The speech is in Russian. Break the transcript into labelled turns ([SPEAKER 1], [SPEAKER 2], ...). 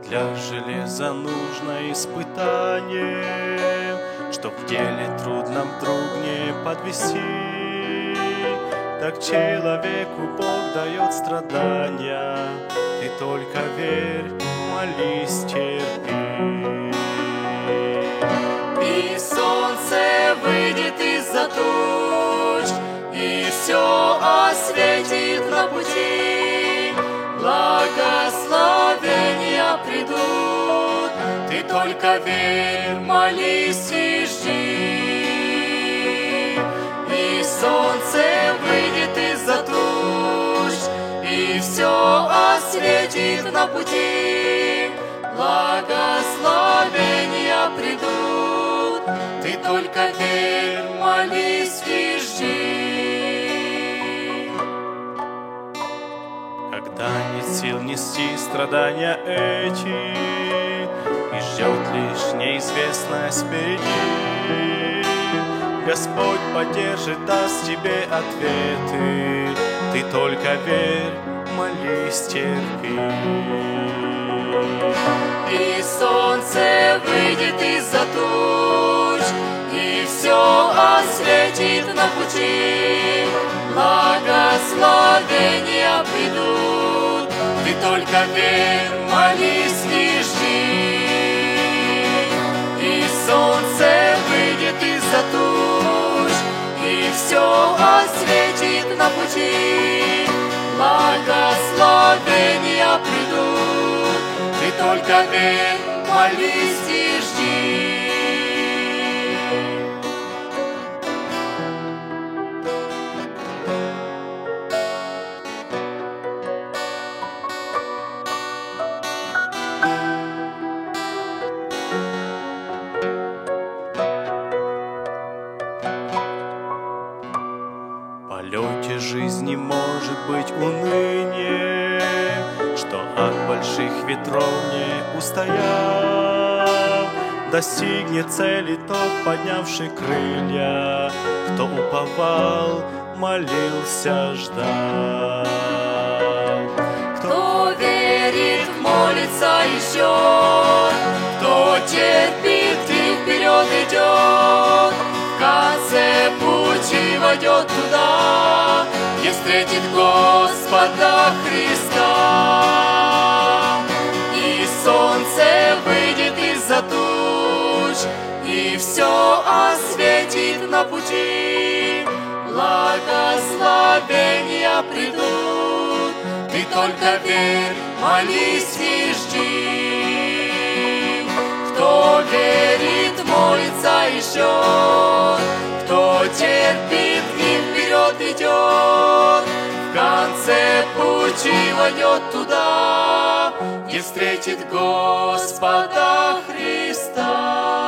[SPEAKER 1] Для железа нужно испытание, чтоб в деле трудном друг не подвести. Так человеку Бог дает страдания, ты только верь, молись, терпи.
[SPEAKER 2] И солнце выйдет из-за туч, и все осветит на пути. Благословения придут, ты только верь, молись и жди. И солнце выйдет из-за туч, и все осветит на пути. Благословения придут, ты только верь, молись и жди.
[SPEAKER 1] Когда нет сил нести страдания эти, и ждет лишь неизвестность впереди, Господь поддержит, даст тебе ответы, ты только верь, молись, терпи.
[SPEAKER 2] И солнце выйдет из-за туч, и все осветит на пути. Благословения придут, ты только верь, молись и жди. И солнце выйдет из-за туч, и все осветит на пути. Благословения придут, ты только верь, молись и жди.
[SPEAKER 1] В полете жизни может быть уныние, что от больших ветров не устояв, достигнет цели тот, поднявший крылья, кто уповал, молился, ждал.
[SPEAKER 2] Кто верит, молится еще, кто терпит и вперед идет, в конце пути войдет туда, где встретит Господа Христа. И солнце выйдет из-за туч, и все осветит на пути. Благословения придут, ты только верь, молись и жди. Кто верит, молится еще, кто терпит и вперед идет, в конце пути войдет туда, где встретит Господа Христа.